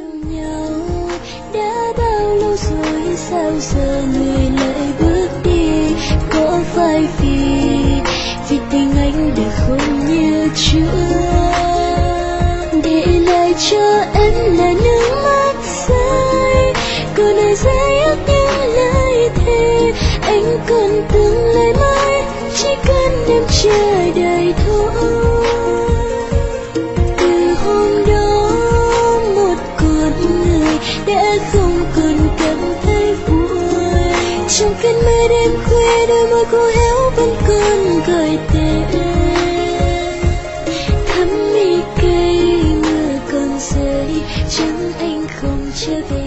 cùng nhau. Đã bao lâu rồi sao giờ người lại bước đi? Có phải vì tình anh đã không như trước, để lại cho em là nước mắt rơi, còn ai dây ước những lời thề. Anh còn tương lai mãi, chỉ cần em chờ đợi thôi. Từ hôm đó một con người đã không còn cảm thấy vui. Trong cơn mơ đêm khuya đôi môi cô héo vẫn còn gọi tên. Thắm mi cây mưa còn rơi, chẳng anh không trở về.